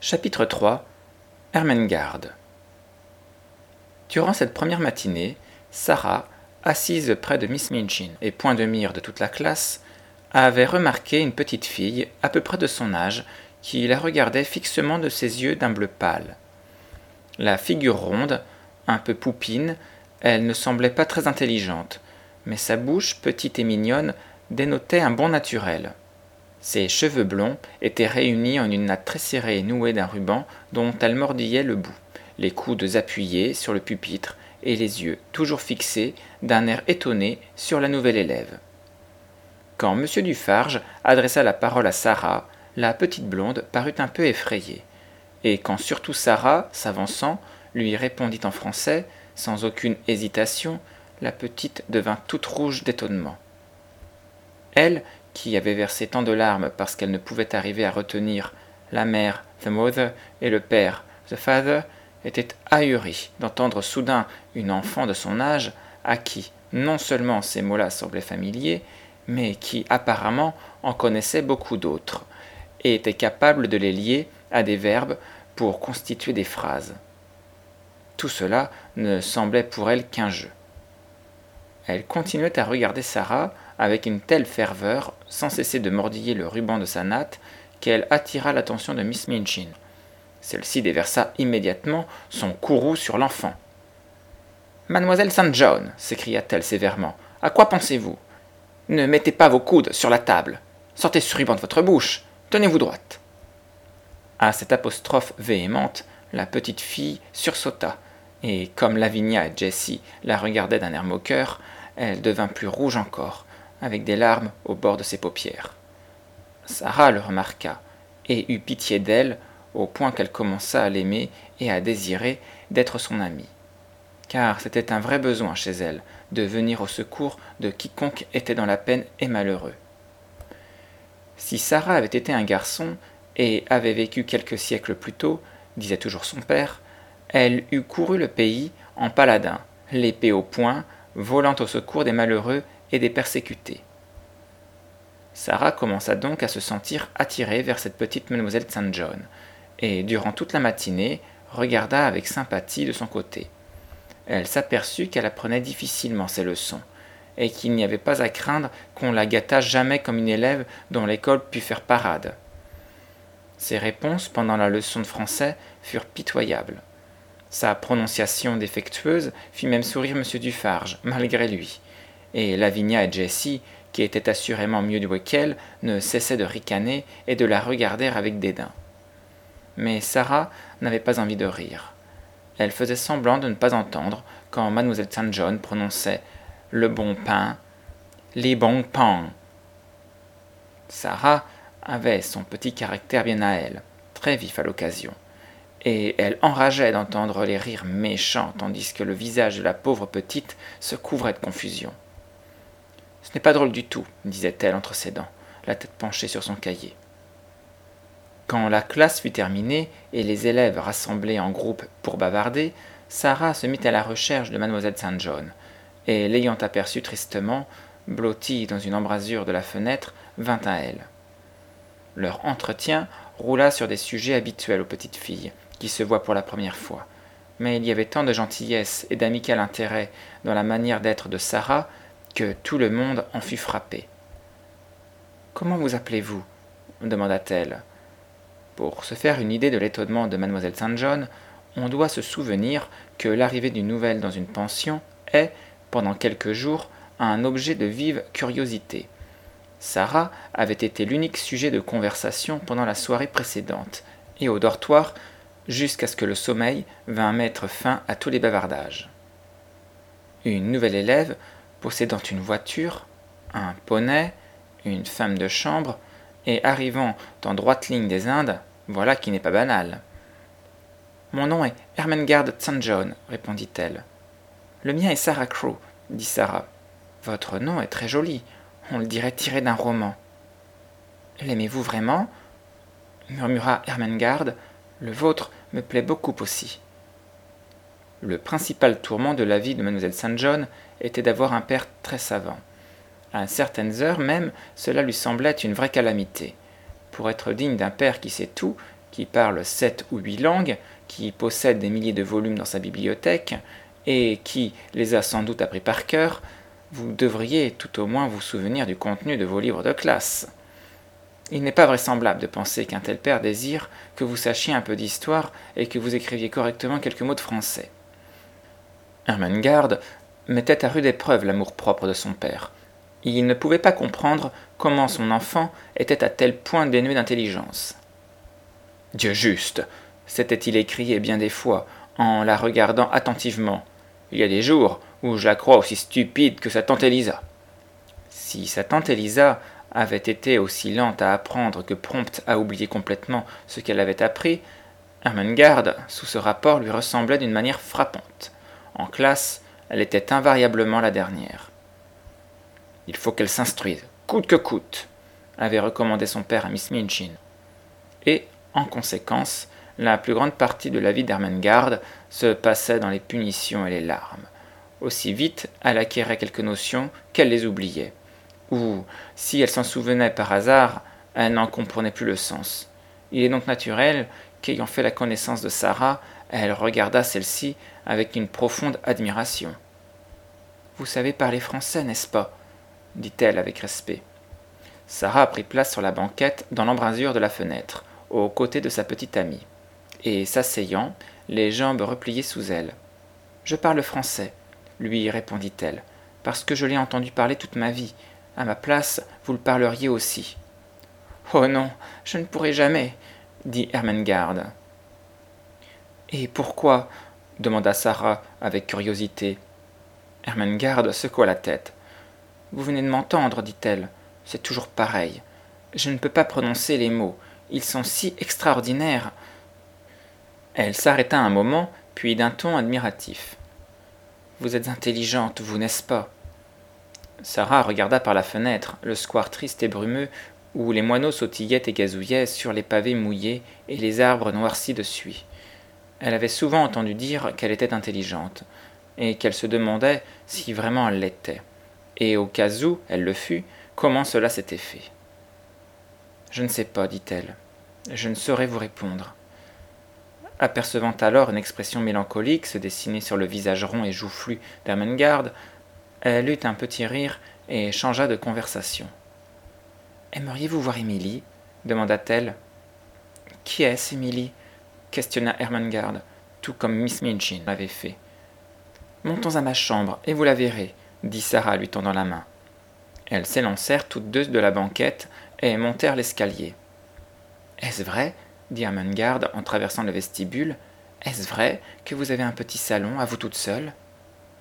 Chapitre 3 Ermengarde. Durant cette première matinée, Sarah, assise près de Miss Minchin et point de mire de toute la classe, avait remarqué une petite fille, à peu près de son âge, qui la regardait fixement de ses yeux d'un bleu pâle. La figure ronde, un peu poupine, elle ne semblait pas très intelligente, mais sa bouche, petite et mignonne, dénotait un bon naturel. Ses cheveux blonds étaient réunis en une natte très serrée et nouée d'un ruban dont elle mordillait le bout, les coudes appuyés sur le pupitre et les yeux toujours fixés d'un air étonné sur la nouvelle élève. Quand M. Dufarge adressa la parole à Sarah, la petite blonde parut un peu effrayée, et quand surtout Sarah, s'avançant, lui répondit en français, sans aucune hésitation, la petite devint toute rouge d'étonnement. Elle, qui avait versé tant de larmes parce qu'elle ne pouvait arriver à retenir la mère, the mother, et le père, the father, était ahurie d'entendre soudain une enfant de son âge, à qui non seulement ces mots-là semblaient familiers, mais qui apparemment en connaissait beaucoup d'autres, et était capable de les lier à des verbes pour constituer des phrases. Tout cela ne semblait pour elle qu'un jeu. Elle continuait à regarder Sarah avec une telle ferveur, sans cesser de mordiller le ruban de sa natte, qu'elle attira l'attention de Miss Minchin. Celle-ci déversa immédiatement son courroux sur l'enfant. « Mademoiselle St. John, s'écria-t-elle sévèrement, à quoi pensez-vous? Ne mettez pas vos coudes sur la table. Sortez ce ruban de votre bouche. Tenez-vous droite. » À cette apostrophe véhémente, la petite fille sursauta, et comme Lavinia et Jessie la regardaient d'un air moqueur, elle devint plus rouge encore, avec des larmes au bord de ses paupières. Sarah le remarqua, et eut pitié d'elle, au point qu'elle commença à l'aimer et à désirer d'être son amie. Car c'était un vrai besoin chez elle, de venir au secours de quiconque était dans la peine et malheureux. Si Sarah avait été un garçon, et avait vécu quelques siècles plus tôt, disait toujours son père, elle eût couru le pays en paladin, l'épée au poing, volant au secours des malheureux et des persécutés. Sarah commença donc à se sentir attirée vers cette petite Mademoiselle St. John, et durant toute la matinée regarda avec sympathie de son côté. Elle s'aperçut qu'elle apprenait difficilement ses leçons, et qu'il n'y avait pas à craindre qu'on la gâtât jamais comme une élève dont l'école pût faire parade. Ses réponses pendant la leçon de français furent pitoyables. Sa prononciation défectueuse fit même sourire M. Dufarge, malgré lui, et Lavinia et Jessie, qui étaient assurément mieux douées qu'elle, ne cessaient de ricaner et de la regarder avec dédain. Mais Sarah n'avait pas envie de rire. Elle faisait semblant de ne pas entendre quand Mademoiselle St. John prononçait « le bon pain »,« les bons pains ». Sarah avait son petit caractère bien à elle, très vif à l'occasion, et elle enrageait d'entendre les rires méchants tandis que le visage de la pauvre petite se couvrait de confusion. « Ce n'est pas drôle du tout, » disait-elle entre ses dents, la tête penchée sur son cahier. Quand la classe fut terminée et les élèves rassemblés en groupe pour bavarder, Sarah se mit à la recherche de Mademoiselle St. John, et l'ayant aperçue tristement, blottie dans une embrasure de la fenêtre, vint à elle. Leur entretien roula sur des sujets habituels aux petites filles, qui se voient pour la première fois, mais il y avait tant de gentillesse et d'amical intérêt dans la manière d'être de Sarah que tout le monde en fut frappé. « Comment vous appelez-vous » demanda-t-elle. Pour se faire une idée de l'étonnement de Mademoiselle St. John, on doit se souvenir que l'arrivée d'une nouvelle dans une pension est, pendant quelques jours, un objet de vive curiosité. Sarah avait été l'unique sujet de conversation pendant la soirée précédente, et au dortoir, jusqu'à ce que le sommeil vînt mettre fin à tous les bavardages. Une nouvelle élève, possédant une voiture, un poney, une femme de chambre, et arrivant en droite ligne des Indes, voilà qui n'est pas banal. « Mon nom est Ermengarde St. John, répondit-elle. « Le mien est Sarah Crowe, dit Sarah. Votre nom est très joli, on le dirait tiré d'un roman. L'aimez-vous vraiment? Murmura Ermengarde. Le vôtre me plaît beaucoup aussi. Le principal tourment de la vie de Mademoiselle St. John était d'avoir un père très savant. À certaines heures même, cela lui semblait une vraie calamité. Pour être digne d'un père qui sait tout, qui parle 7 ou 8 langues, qui possède des milliers de volumes dans sa bibliothèque, et qui les a sans doute appris par cœur, vous devriez tout au moins vous souvenir du contenu de vos livres de classe. Il n'est pas vraisemblable de penser qu'un tel père désire que vous sachiez un peu d'histoire et que vous écriviez correctement quelques mots de français. Ermengarde mettait à rude épreuve l'amour-propre de son père. Il ne pouvait pas comprendre comment son enfant était à tel point dénué d'intelligence. « Dieu juste !» s'était-il écrié bien des fois, en la regardant attentivement. « Il y a des jours où je la crois aussi stupide que sa tante Élisa. » Si sa tante Élisa avait été aussi lente à apprendre que prompte à oublier complètement ce qu'elle avait appris, Ermengarde, sous ce rapport, lui ressemblait d'une manière frappante. En classe, elle était invariablement la dernière. « Il faut qu'elle s'instruise, coûte que coûte », avait recommandé son père à Miss Minchin. Et, en conséquence, la plus grande partie de la vie d'Ermengarde se passait dans les punitions et les larmes. Aussi vite elle acquérait quelques notions qu'elle les oubliait. Ou, si elle s'en souvenait par hasard, elle n'en comprenait plus le sens. Il est donc naturel qu'ayant fait la connaissance de Sarah, elle regarda celle-ci avec une profonde admiration. « Vous savez parler français, n'est-ce pas ?» dit-elle avec respect. Sarah prit place sur la banquette dans l'embrasure de la fenêtre, aux côtés de sa petite amie, et s'asseyant, les jambes repliées sous elle. « Je parle français, » lui répondit-elle, « parce que je l'ai entendu parler toute ma vie. À ma place, vous le parleriez aussi. »« Oh non, je ne pourrai jamais, » dit Ermengarde. « Et pourquoi ?» demanda Sarah avec curiosité. Ermengarde secoua la tête. « Vous venez de m'entendre, dit-elle. C'est toujours pareil. Je ne peux pas prononcer les mots. Ils sont si extraordinaires. » Elle s'arrêta un moment, puis d'un ton admiratif. « Vous êtes intelligente, vous, n'est-ce pas ?» Sarah regarda par la fenêtre, le square triste et brumeux, où les moineaux sautillaient et gazouillaient sur les pavés mouillés et les arbres noircis de suie. Elle avait souvent entendu dire qu'elle était intelligente, et qu'elle se demandait si vraiment elle l'était, et au cas où elle le fût, comment cela s'était fait. « Je ne sais pas, dit-elle. Je ne saurais vous répondre. » Apercevant alors une expression mélancolique se dessiner sur le visage rond et joufflu d'Ermengarde, elle eut un petit rire et changea de conversation. « Aimeriez-vous voir Émilie » demanda-t-elle. « Qui est-ce, Émilie » questionna Ermengarde, tout comme Miss Minchin l'avait fait. « Montons à ma chambre, et vous la verrez, » dit Sarah lui tendant la main. Elles s'élancèrent toutes deux de la banquette et montèrent l'escalier. « Est-ce vrai ?» dit Ermengarde en traversant le vestibule. « Est-ce vrai que vous avez un petit salon à vous toute seule ?»« Oui, »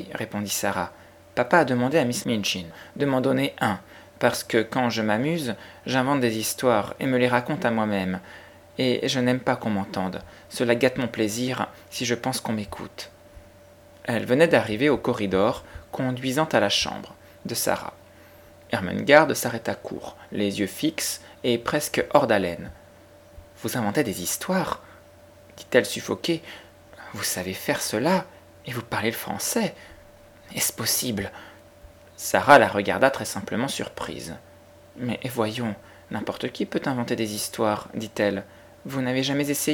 répondit Sarah. « Papa a demandé à Miss Minchin de m'en donner un, parce que quand je m'amuse, j'invente des histoires et me les raconte à moi-même. Et je n'aime pas qu'on m'entende. Cela gâte mon plaisir si je pense qu'on m'écoute. » Elle venait d'arriver au corridor conduisant à la chambre de Sarah. Ermengarde s'arrêta court, les yeux fixes et presque hors d'haleine. « Vous inventez des histoires ?» dit-elle suffoquée. « Vous savez faire cela et vous parlez le français. Est-ce possible ?» Sarah la regarda très simplement surprise. « Mais voyons, n'importe qui peut inventer des histoires, dit-elle. Vous n'avez jamais essayé ?»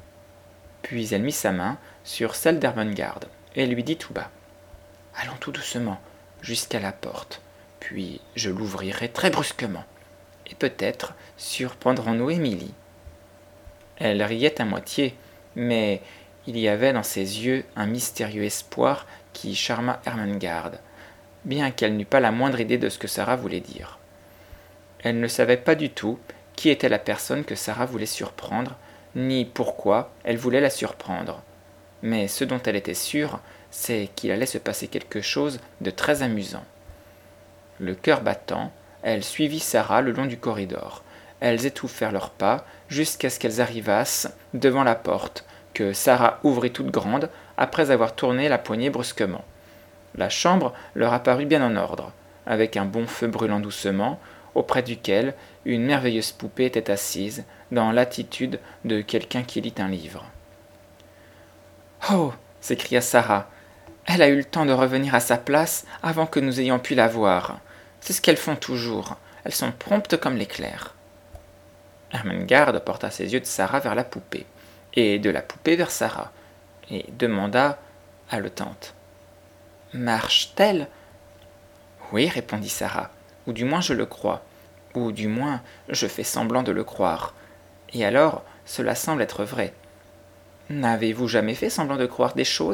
Puis elle mit sa main sur celle d'Ermengarde et lui dit tout bas. « Allons tout doucement, jusqu'à la porte, puis je l'ouvrirai très brusquement, et peut-être surprendrons-nous Émilie. » Elle riait à moitié, mais il y avait dans ses yeux un mystérieux espoir qui charma Ermengarde, bien qu'elle n'eût pas la moindre idée de ce que Sarah voulait dire. Elle ne savait pas du tout qui était la personne que Sarah voulait surprendre, ni pourquoi elle voulait la surprendre. Mais ce dont elle était sûre, c'est qu'il allait se passer quelque chose de très amusant. Le cœur battant, elle suivit Sarah le long du corridor. Elles étouffèrent leurs pas jusqu'à ce qu'elles arrivassent devant la porte, que Sarah ouvrit toute grande après avoir tourné la poignée brusquement. La chambre leur apparut bien en ordre, avec un bon feu brûlant doucement, auprès duquel une merveilleuse poupée était assise, dans l'attitude de quelqu'un qui lit un livre. « Oh !» s'écria Sarah. « Elle a eu le temps de revenir à sa place avant que nous ayons pu la voir. C'est ce qu'elles font toujours. Elles sont promptes comme l'éclair. » Ermengarde porta ses yeux de Sarah vers la poupée, et de la poupée vers Sarah, et demanda, haletante. « Marche-t-elle » ? Oui, répondit Sarah, ou du moins je le crois, ou du moins je fais semblant de le croire. Et alors, cela semble être vrai. N'avez-vous jamais fait semblant de croire des choses ?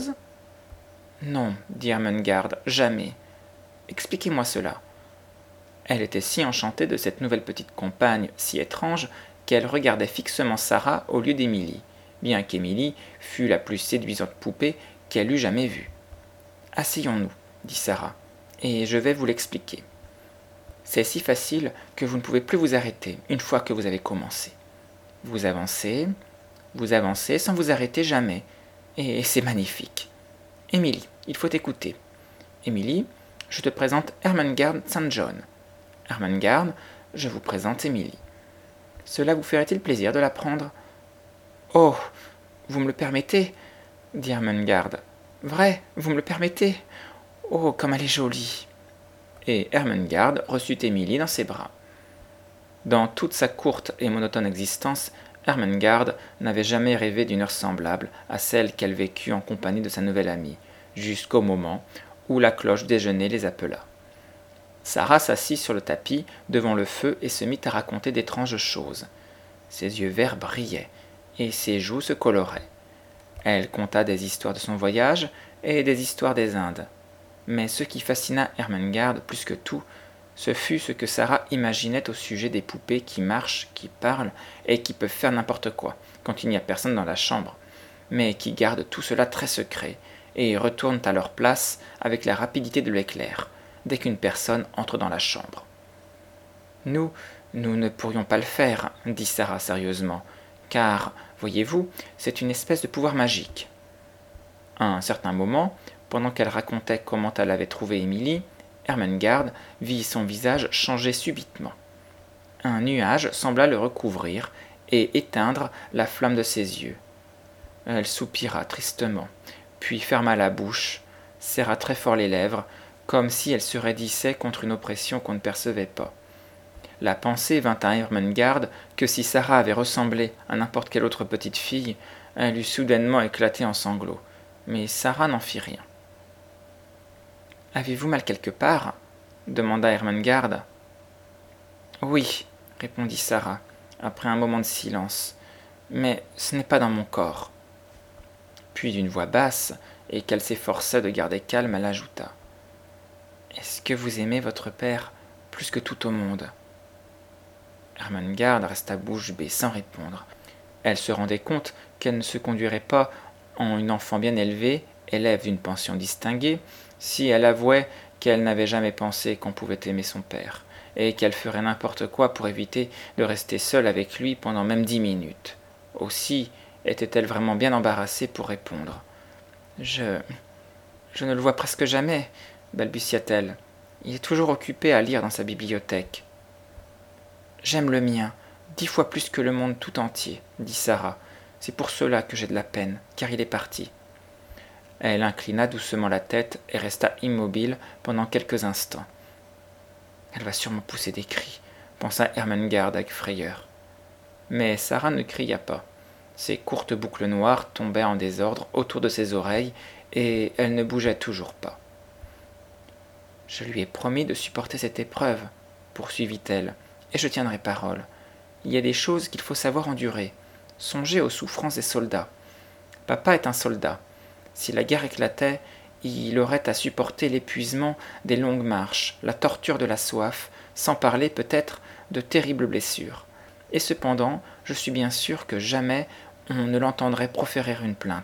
Non, dit Ermengarde, jamais. Expliquez-moi cela. Elle était si enchantée de cette nouvelle petite compagne si étrange qu'elle regardait fixement Sarah au lieu d'Émilie, bien qu'Émilie fût la plus séduisante poupée qu'elle eût jamais vue. « Asseyons-nous, dit Sarah, et je vais vous l'expliquer. C'est si facile que vous ne pouvez plus vous arrêter une fois que vous avez commencé. Vous avancez sans vous arrêter jamais, et c'est magnifique. Émilie, il faut écouter. Émilie, je te présente Ermengarde St. John. Ermengarde, je vous présente Émilie. Cela vous ferait-il plaisir de l'apprendre ? Oh, vous me le permettez, dit Ermengarde. Vrai, vous me le permettez ? Oh, comme elle est jolie !» Et Ermengarde reçut Émilie dans ses bras. Dans toute sa courte et monotone existence, Ermengarde n'avait jamais rêvé d'une heure semblable à celle qu'elle vécut en compagnie de sa nouvelle amie, jusqu'au moment où la cloche déjeuner les appela. Sarah s'assit sur le tapis devant le feu et se mit à raconter d'étranges choses. Ses yeux verts brillaient et ses joues se coloraient. Elle conta des histoires de son voyage et des histoires des Indes. Mais ce qui fascina Ermengarde plus que tout, ce fut ce que Sarah imaginait au sujet des poupées qui marchent, qui parlent et qui peuvent faire n'importe quoi quand il n'y a personne dans la chambre, mais qui gardent tout cela très secret et retournent à leur place avec la rapidité de l'éclair dès qu'une personne entre dans la chambre. « Nous ne pourrions pas le faire, dit Sarah sérieusement, car, voyez-vous, c'est une espèce de pouvoir magique. » À un certain moment, pendant qu'elle racontait comment elle avait trouvé Émilie, Ermengarde vit son visage changer subitement. Un nuage sembla le recouvrir et éteindre la flamme de ses yeux. Elle soupira tristement, puis ferma la bouche, serra très fort les lèvres, comme si elle se raidissait contre une oppression qu'on ne percevait pas. La pensée vint à Ermengarde que si Sarah avait ressemblé à n'importe quelle autre petite fille, elle eût soudainement éclaté en sanglots. Mais Sarah n'en fit rien. « Avez-vous mal quelque part ?» demanda Ermengarde. « Oui, » répondit Sarah, après un moment de silence, « mais ce n'est pas dans mon corps. » Puis d'une voix basse, et qu'elle s'efforçait de garder calme, elle ajouta. « Est-ce que vous aimez votre père plus que tout au monde ?» Ermengarde resta bouche bée sans répondre. Elle se rendait compte qu'elle ne se conduirait pas en une enfant bien élevée, élève d'une pension distinguée, si elle avouait qu'elle n'avait jamais pensé qu'on pouvait aimer son père, et qu'elle ferait n'importe quoi pour éviter de rester seule avec lui pendant même 10 minutes. Aussi était-elle vraiment bien embarrassée pour répondre. « Je ne le vois presque jamais, » balbutia-t-elle. « Il est toujours occupé à lire dans sa bibliothèque. »« J'aime le mien, 10 fois plus que le monde tout entier, » dit Sarah. « C'est pour cela que j'ai de la peine, car il est parti. » Elle inclina doucement la tête et resta immobile pendant quelques instants. « Elle va sûrement pousser des cris, » pensa Ermengarde avec frayeur. Mais Sarah ne cria pas. Ses courtes boucles noires tombaient en désordre autour de ses oreilles et elle ne bougeait toujours pas. « Je lui ai promis de supporter cette épreuve, » poursuivit-elle, « et je tiendrai parole. Il y a des choses qu'il faut savoir endurer. Songez aux souffrances des soldats. Papa est un soldat. Si la guerre éclatait, il aurait à supporter l'épuisement des longues marches, la torture de la soif, sans parler peut-être de terribles blessures. Et cependant, je suis bien sûr que jamais on ne l'entendrait proférer une plainte. »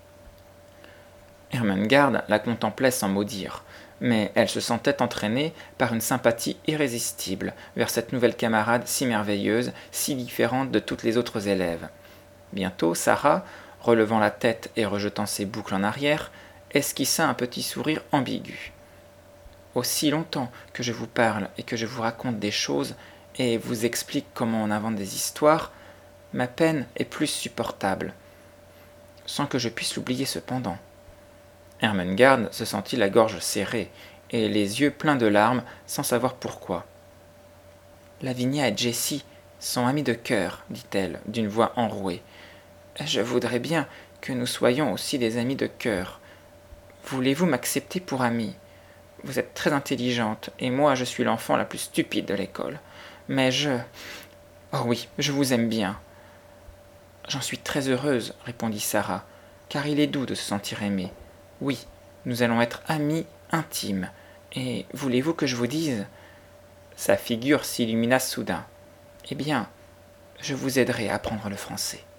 Ermengarde la contemplait sans mot dire, mais elle se sentait entraînée par une sympathie irrésistible vers cette nouvelle camarade si merveilleuse, si différente de toutes les autres élèves. Bientôt, Sarah, relevant la tête et rejetant ses boucles en arrière, esquissa un petit sourire ambigu. « Aussi longtemps que je vous parle et que je vous raconte des choses et vous explique comment on invente des histoires, ma peine est plus supportable, sans que je puisse l'oublier cependant. » Ermengarde se sentit la gorge serrée et les yeux pleins de larmes sans savoir pourquoi. « Lavinia et Jessie, son ami de cœur, dit-elle, d'une voix enrouée. Je voudrais bien que nous soyons aussi des amis de cœur. Voulez-vous m'accepter pour amie? Vous êtes très intelligente, et moi je suis l'enfant la plus stupide de l'école. Mais oh oui, je vous aime bien. J'en suis très heureuse, répondit Sarah, car il est doux de se sentir aimée. Oui, nous allons être amis intimes. Et voulez-vous que je vous dise? Sa figure s'illumina soudain. Eh bien, je vous aiderai à apprendre le français.